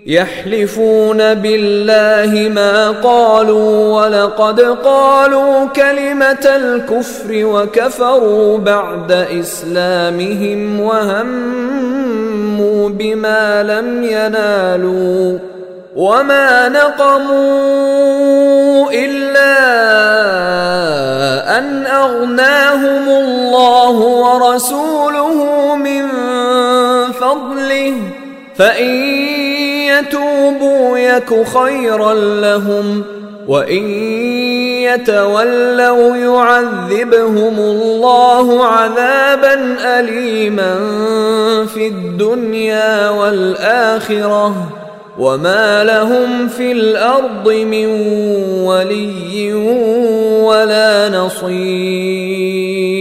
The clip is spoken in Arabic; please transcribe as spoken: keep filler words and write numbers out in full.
يحلفون بالله ما قالوا ولقد قالوا كلمة الكفر وكفروا بعد إسلامهم وهموا بما لم ينالوا وما نقموا إلا أن أغناهم الله ورسوله من فضله فإن يتوبوا يك خيرا لهم وإن يتولوا يعذبهم الله عذابا أليما في الدنيا والآخرة وما لهم في الأرض من ولي ولا نصير.